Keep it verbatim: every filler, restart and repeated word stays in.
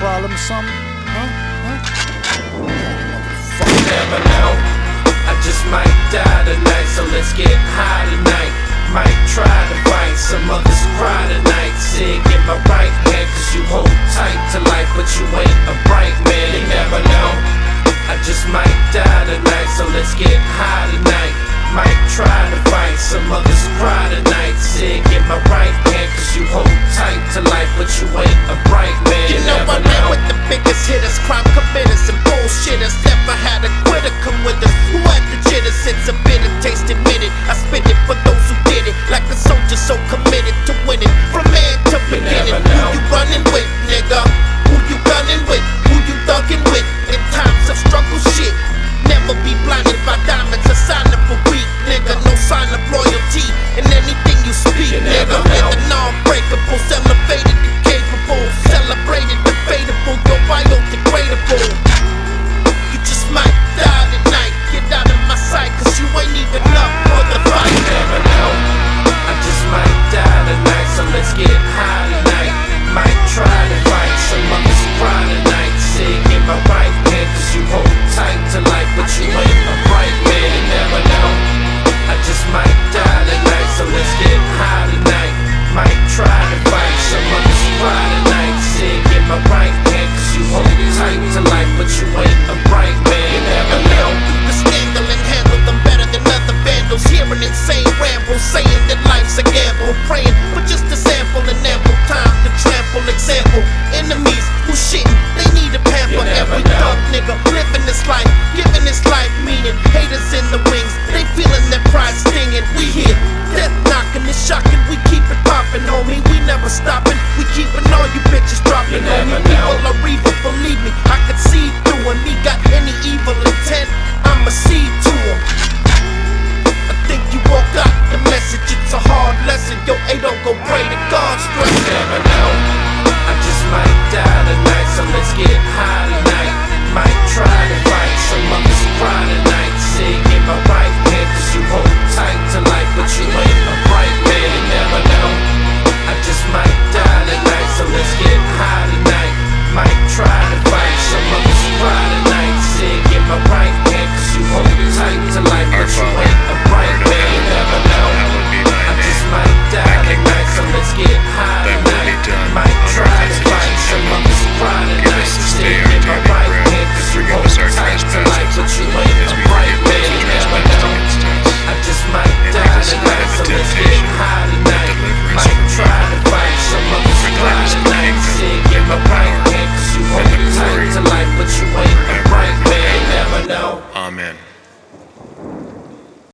problem or something? Huh? Huh? You never know, I just might die tonight, so let's get high tonight. Might try to fight, some others cry tonight. Say get my right hand, cause you hold tight to life, but you ain't a bright man. You never know, I just might die tonight, so let's get high tonight. Might try to fight, some others